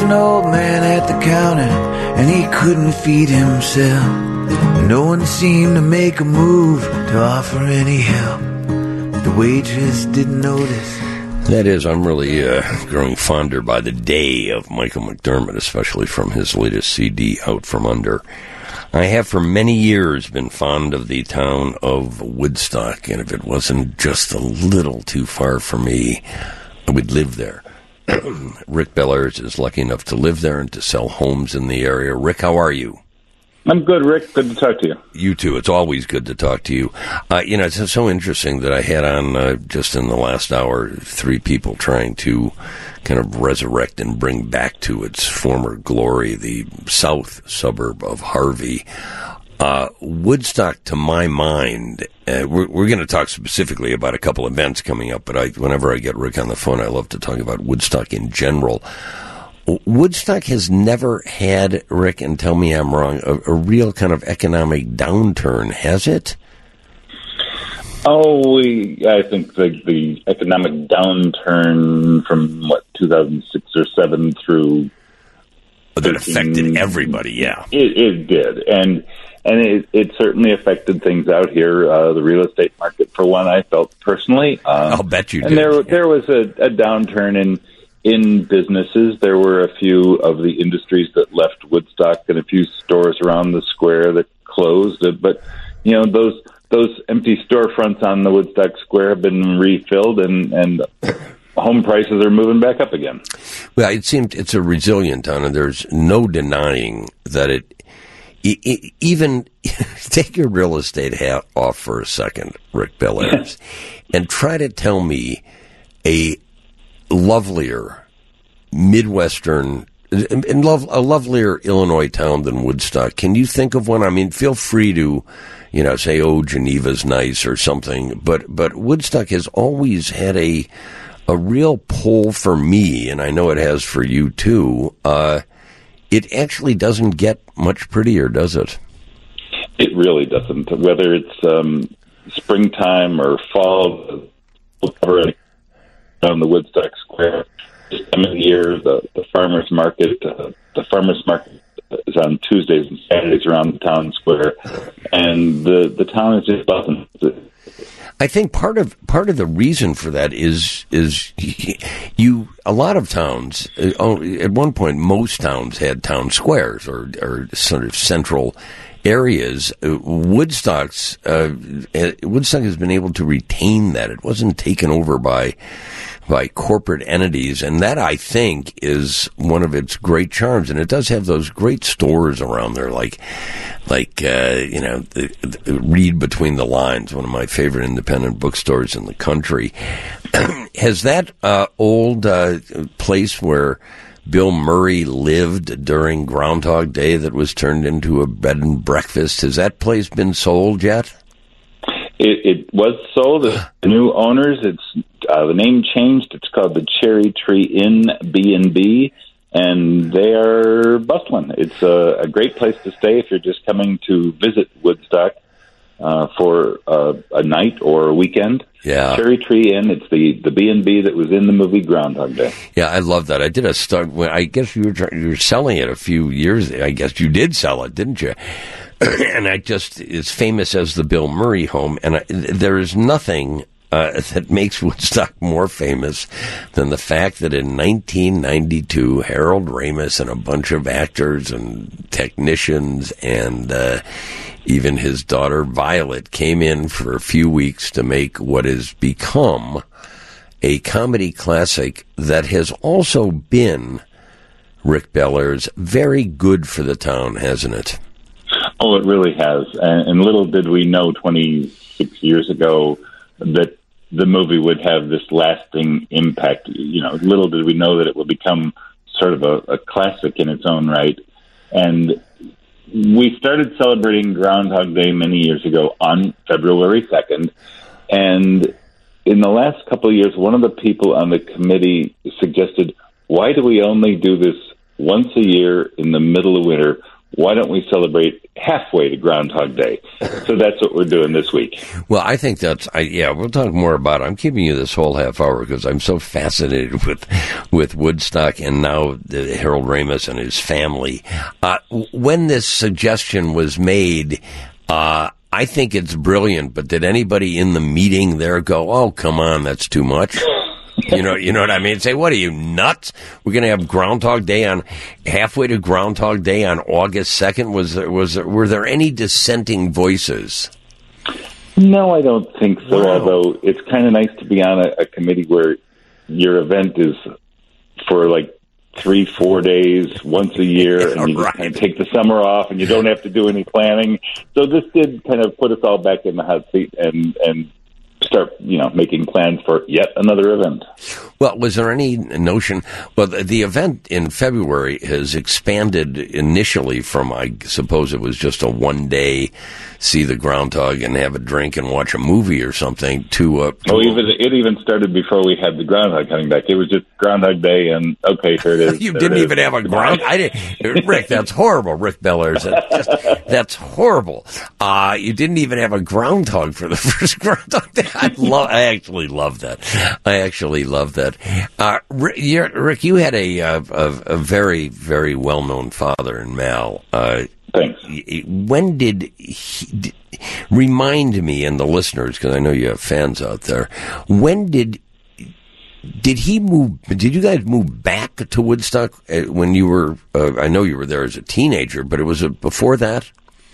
an old man at the counter, and he couldn't feed himself. No one seemed to make a move to offer any help. The waitress didn't notice. That is, I'm really growing fonder by the day of Michael McDermott, especially from his latest CD, Out From Under. I have for many years been fond of the town of Woodstock, and if it wasn't just a little too far for me, I would live there. Rick Bellairs is lucky enough to live there and to sell homes in the area. Rick, how are you? I'm good, Rick. Good to talk to you. You too. It's always good to talk to you. It's so interesting that I had on just in the last hour 3 people trying to kind of resurrect and bring back to its former glory the south suburb of Harvey. Woodstock, to my mind, we're going to talk specifically about a couple events coming up, but whenever I get Rick on the phone, I love to talk about Woodstock in general. Woodstock has never had, Rick, and tell me I'm wrong, a real kind of economic downturn, has it? I think the economic downturn from, 2006 or 7 through... That affected everybody, yeah. It did, and it certainly affected things out here. The real estate market, for one, I felt personally. I'll bet you did. And there was a downturn in businesses. There were a few of the industries that left Woodstock and a few stores around the square that closed. But, those empty storefronts on the Woodstock Square have been refilled and home prices are moving back up again. Well, it seemed it's a resilient town, and there's no denying that it even take your real estate hat off for a second, Rick Bellairs, and try to tell me a lovelier Midwestern, a lovelier Illinois town than Woodstock. Can you think of one? I mean, feel free to, say, Geneva's nice or something, but Woodstock has always had a real pull for me, and I know it has for you too. It actually doesn't get much prettier, does it? It really doesn't. Whether it's springtime or fall, on the Woodstock Square, this time of the year, the farmers market. The farmers market is on Tuesdays and Saturdays around the town square, and the town is just buzzing. I think part of the reason for that is a lot of towns at one point, most towns had town squares or sort of central areas. Woodstock has been able to retain that. It wasn't taken over by corporate entities, and that, I think, is one of its great charms. And it does have those great stores around there, like Read Between the Lines, one of my favorite independent bookstores in the country. Has that old place where Bill Murray lived during Groundhog Day that was turned into a bed and breakfast, has that place been sold yet? It was sold. The new owners, the name changed. It's called the Cherry Tree Inn B&B, and they are bustling. It's a great place to stay if you're just coming to visit Woodstock for a night or a weekend. Yeah. Cherry Tree Inn. It's the B&B that was in the movie Groundhog Day. Yeah, I love that. I did a start. I guess you were selling it a few years. I guess you did sell it, didn't you? And it's famous as the Bill Murray home, and there is nothing that makes Woodstock more famous than the fact that in 1992, Harold Ramis and a bunch of actors and technicians and even his daughter Violet came in for a few weeks to make what has become a comedy classic that has also been, Rick Bellairs, very good for the town, hasn't it? Oh, it really has. And little did we know 26 years ago that the movie would have this lasting impact. Little did we know that it would become sort of a classic in its own right. And we started celebrating Groundhog Day many years ago on February 2nd. And in the last couple of years, one of the people on the committee suggested, why do we only do this once a year in the middle of winter? why don't we celebrate halfway to Groundhog Day? So that's what we're doing this week. Well, I think we'll talk more about it. I'm keeping you this whole half hour because I'm so fascinated with Woodstock and now Harold Ramis and his family. When this suggestion was made, I think it's brilliant, but did anybody in the meeting there go, oh, come on, that's too much? You know what I mean? Say, what are you, nuts? We're going to have Groundhog Day halfway to Groundhog Day on August 2nd. Were there any dissenting voices? No, I don't think so, Wow. although it's kind of nice to be on a committee where your event is for like 3-4 days once a year, and you just kind of take the summer off, and you don't have to do any planning. So this did kind of put us all back in the hot seat and start, making plans for yet another event. Well, was there any notion? Well, the event in February has expanded initially from, I suppose it was just a one-day see the groundhog and have a drink and watch a movie or something to it even started before we had the groundhog coming back. It was just Groundhog Day, and okay, here it is. You didn't even have a ground. I didn't. Rick, that's horrible. Rick Bellairs, that's horrible. You didn't even have a groundhog for the first Groundhog Day. I actually love that. Rick, you had a very, very well-known father in Mal. Thanks. When did he, remind me and the listeners, because I know you have fans out there, when did he move? Did you guys move back to Woodstock when you were? I know you were there as a teenager, but it was before that.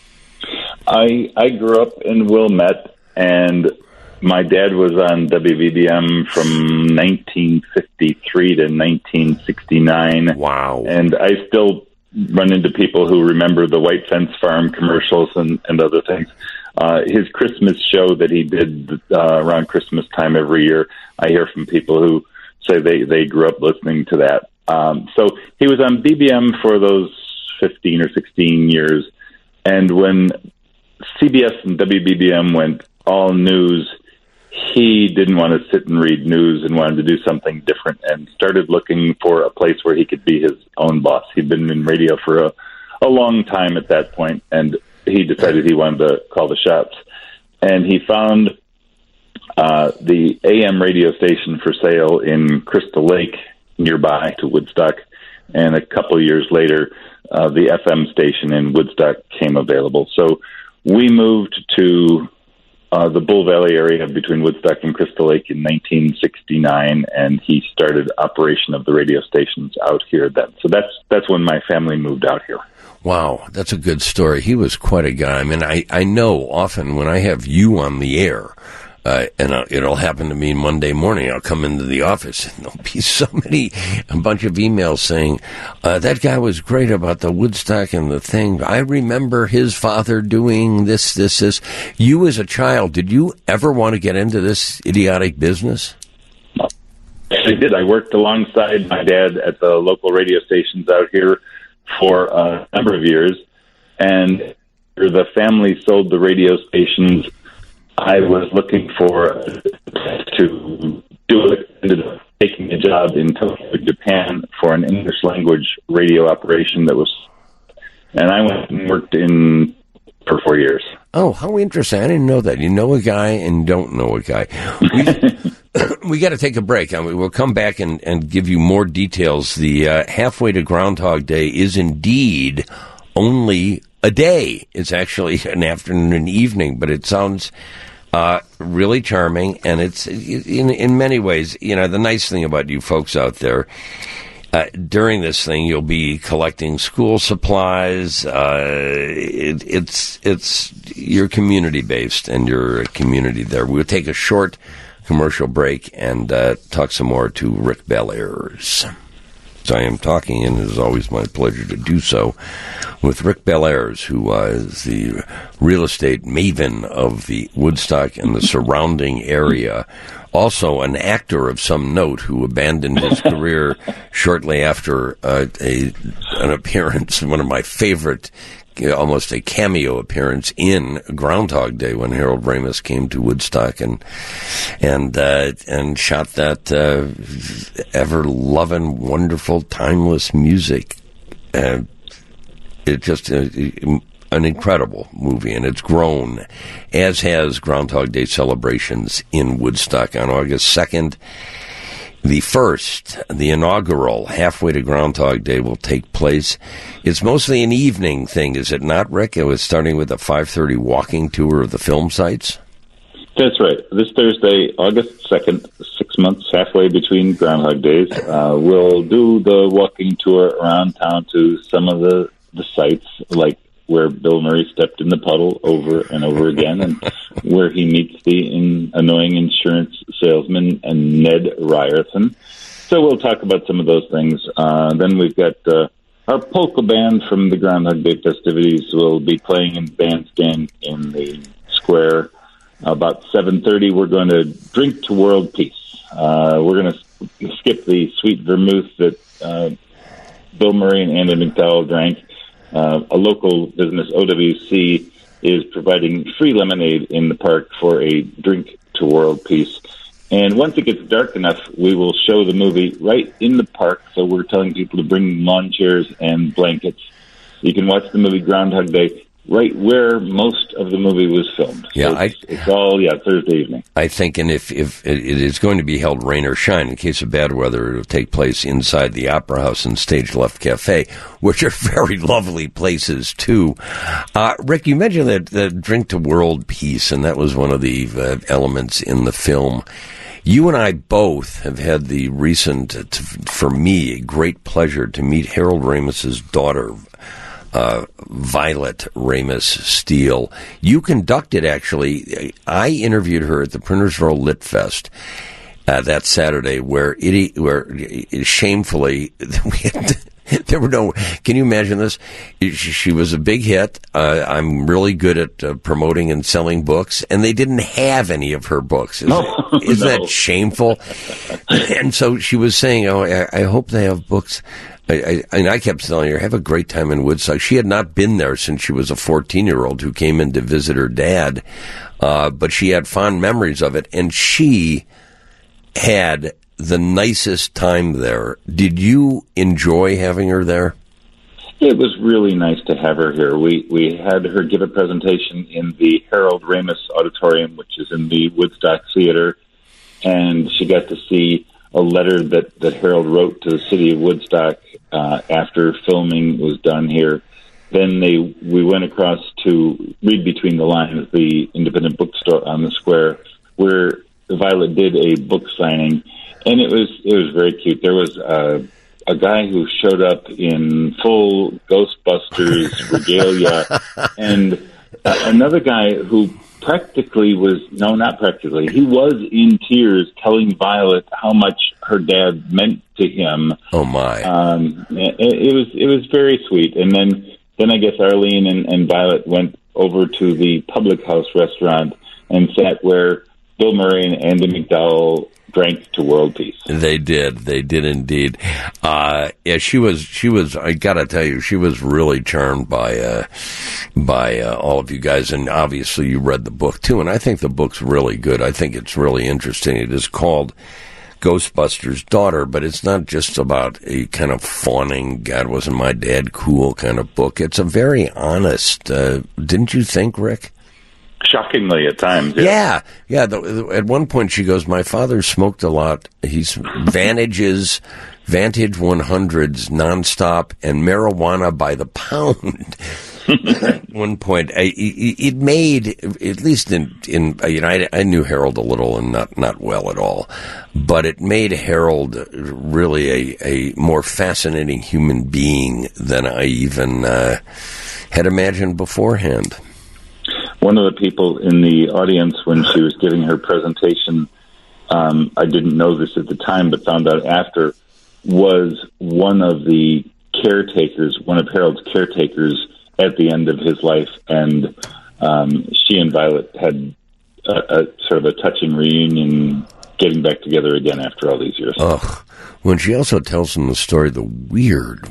I grew up in Wilmette, and my dad was on WVBM from 1953 to 1969. Wow! And I still run into people who remember the White Fence Farm commercials and other things. His Christmas show that he did around Christmas time every year, I hear from people who say they grew up listening to that. So he was on BBM for those 15 or 16 years. And when CBS and WBBM went all news, he didn't want to sit and read news and wanted to do something different and started looking for a place where he could be his own boss. He'd been in radio for a long time at that point, and he decided he wanted to call the shots. And he found the AM radio station for sale in Crystal Lake, nearby to Woodstock. And a couple of years later, the FM station in Woodstock came available. So we moved to the Bull Valley area between Woodstock and Crystal Lake in 1969, and he started operation of the radio stations out here then. So that's when my family moved out here. Wow, that's a good story. He was quite a guy. I mean, I know often when I have you on the air, and it'll happen to me Monday morning, I'll come into the office and there'll be a bunch of emails saying, that guy was great about the Woodstock and the thing. I remember his father doing this. You as a child, did you ever want to get into this idiotic business? I did. I worked alongside my dad at the local radio stations out here for a number of years, and the family sold the radio stations. I was looking to do it. Ended up taking a job in Tokyo, Japan, for an English language radio operation and I went and worked for 4 years. Oh, how interesting. I didn't know that. You know a guy and don't know a guy. We got to take a break. We'll come back and give you more details. The halfway to Groundhog Day is indeed only a day. It's actually an afternoon and evening, but it sounds really charming, and it's in many ways, the nice thing about you folks out there, during this thing, you'll be collecting school supplies. It's you're community based, and you're a community there. We'll take a short commercial break and talk some more to Rick Bellairs. So I am talking, and it is always my pleasure to do so, with Rick Bellairs, who is the real estate maven of the Woodstock and the surrounding area. Also an actor of some note who abandoned his career shortly after an appearance, one of my favorite, almost a cameo appearance in Groundhog Day when Harold Ramis came to Woodstock and shot that ever loving, wonderful, timeless music. It's just an incredible movie, and it's grown, as has Groundhog Day celebrations in Woodstock on August 2nd. The first, the inaugural Halfway to Groundhog Day will take place. It's mostly an evening thing, is it not, Rick? It was starting with a 5:30 walking tour of the film sites? That's right. This Thursday, August 2nd, 6 months halfway between Groundhog Days, we'll do the walking tour around town to some of the sites, like where Bill Murray stepped in the puddle over and over again, and where he meets the annoying insurance salesman and Ned Ryerson. So we'll talk about some of those things. Then we've got our polka band from the Groundhog Day festivities will be playing in bandstand in the square. About 7:30, we're going to drink to world peace. We're going to skip the sweet vermouth that Bill Murray and Andy McDowell drank. A local business, OWC, is providing free lemonade in the park for a drink to world peace. And once it gets dark enough, we will show the movie right in the park. So we're telling people to bring lawn chairs and blankets. You can watch the movie Groundhog Day right where most of the movie was filmed. Yeah, so it's all Thursday evening. I think, and if it is going to be held rain or shine, in case of bad weather, it'll take place inside the Opera House and Stage Left Cafe, which are very lovely places, too. Rick, you mentioned that the drink to world peace, and that was one of the elements in the film. You and I both have had the recent, for me, great pleasure to meet Harold Ramis's daughter, Violet Ramis Steele. You conducted, actually, I interviewed her at the Printers Row Lit Fest that Saturday, where shamefully there were no. Can you imagine this? She was a big hit. I'm really good at promoting and selling books, and they didn't have any of her books. Isn't that shameful? And so she was saying, "Oh, I hope they have books." And I kept telling her, have a great time in Woodstock. She had not been there since she was a 14-year-old who came in to visit her dad, but she had fond memories of it, and she had the nicest time there. Did you enjoy having her there? It was really nice to have her here. We had her give a presentation in the Harold Ramis Auditorium, which is in the Woodstock Theater, and she got to see a letter that Harold wrote to the city of Woodstock after filming was done here. Then we went across to read between the lines, the independent bookstore on the square, where Violet did a book signing, and it was very cute. There was a guy who showed up in full Ghostbusters regalia, and another guy who he was in tears telling Violet how much her dad meant to him. Oh my. It was very sweet. And then I guess Arlene and Violet went over to the Public House restaurant and sat where Bill Murray and Andy McDowell drank to world peace. They did indeed. Yeah, she was. I gotta tell you, she was really charmed by all of you guys, and obviously you read the book too. And I think the book's really good. I think it's really interesting. It is called Ghostbusters' Daughter, but it's not just about a kind of fawning, God, wasn't my dad cool kind of book. It's a very honest. Didn't you think, Rick? Shockingly at times. Yeah. At one point she goes, my father smoked a lot. He's Vantage 100s nonstop and marijuana by the pound. At one point, it made, at least I knew Harold a little and not well at all, but it made Harold really a more fascinating human being than I even had imagined beforehand. One of the people in the audience when she was giving her presentation, I didn't know this at the time, but found out after, was one of the caretakers, one of Harold's caretakers at the end of his life. And she and Violet had a sort of a touching reunion, getting back together again after all these years. Ugh. When she also tells him the story, the weird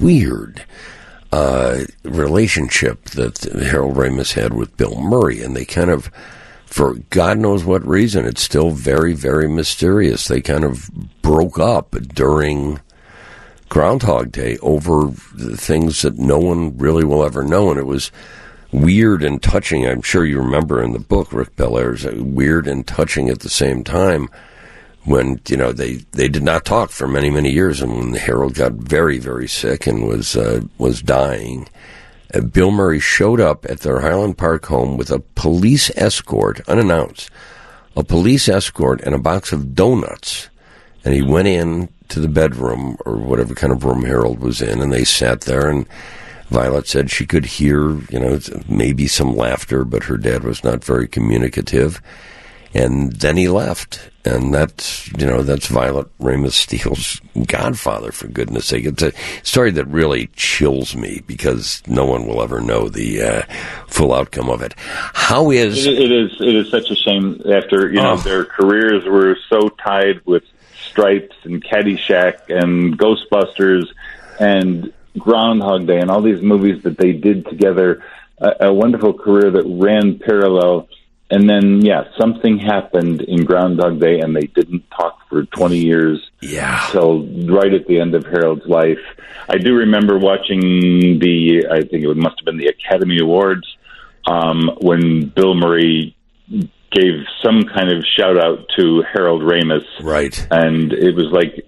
relationship that Harold Ramis had with Bill Murray, and they kind of, for God knows what reason, it's still very, very mysterious. They kind of broke up during Groundhog Day over things that no one really will ever know. And it was weird and touching. I'm sure you remember in the book, Rick Bellairs, weird and touching at the same time when, they did not talk for many, many years. And when Harold got very, very sick and was dying, Bill Murray showed up at their Highland Park home with a police escort, unannounced, a police escort and a box of donuts. And he went in to the bedroom or whatever kind of room Harold was in, and they sat there, and Violet said she could hear, maybe some laughter, but her dad was not very communicative. And then he left. And that's Violet Ramos Steele's godfather, for goodness sake. It's a story that really chills me because no one will ever know the full outcome of it. How is... It is such a shame after, their careers were so tied with Stripes and Caddyshack and Ghostbusters and Groundhog Day and all these movies that they did together, a wonderful career that ran parallel. And then, something happened in Groundhog Day, and they didn't talk for 20 years. Yeah. Till right at the end of Harold's life. I do remember watching I think it must have been the Academy Awards, when Bill Murray gave some kind of shout out to Harold Ramis. Right. And it was like,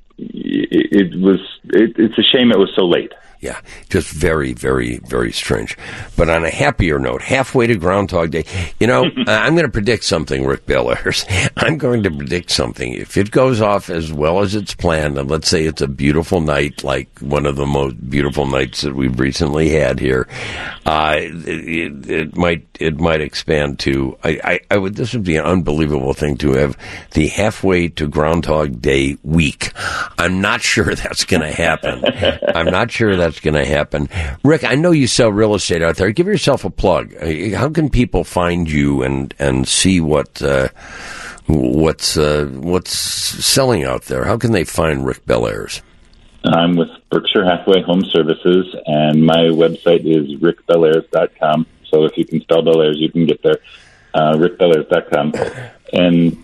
it's a shame it was so late. Yeah, just very, very, very strange. But on a happier note, halfway to Groundhog Day, I'm going to predict something, Rick Bellairs. I'm going to predict something. If it goes off as well as it's planned, and let's say it's a beautiful night, like one of the most beautiful nights that we've recently had here, it might expand to. This would be an unbelievable thing to have the halfway to Groundhog Day week. I'm not sure that's going to happen. I'm not sure that's going to happen. Rick, I know you sell real estate out there. Give yourself a plug. How can people find you and see what's selling out there? How can they find Rick Bellairs? I'm with Berkshire Hathaway Home Services, and my website is rickbellairs.com. So if you can spell Bellairs, you can get there. rickbellairs.com. And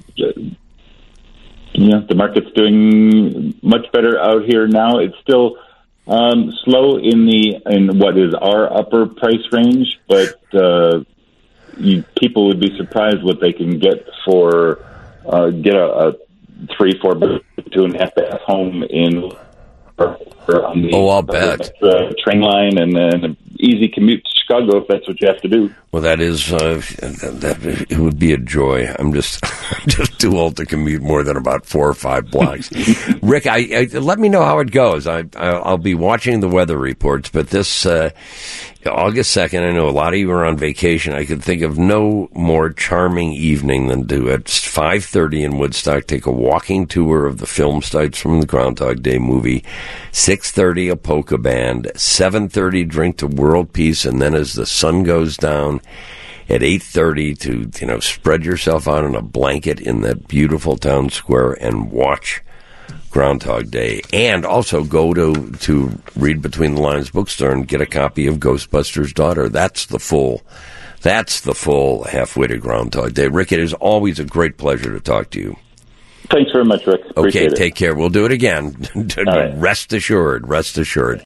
the market's doing much better out here now. It's still slow in what is our upper price range, but people would be surprised what they can get for get a 3-4 2.5 bath home in. I'll bet. Train line and then an easy commute to Chicago if that's what you have to do. Well, that is it would be a joy. I'm just too old to commute more than about 4 or 5 blocks. Rick, let me know how it goes. I'll be watching the weather reports, but this August 2nd, I know a lot of you are on vacation. I could think of no more charming evening than to at 5:30 in Woodstock take a walking tour of the film sites from the Groundhog Day movie. 6:30 a polka band. 7:30 drink to world peace, and then as the sun goes down at 8:30 to spread yourself out on a blanket in that beautiful town square and watch Groundhog Day, and also go to Read Between the Lines bookstore and get a copy of Ghostbusters' Daughter. That's the full halfway to Groundhog Day. Rick, it is always a great pleasure to talk to you. Thanks very much, Rick. Appreciate okay, take care. We'll do it again. Right. Rest assured.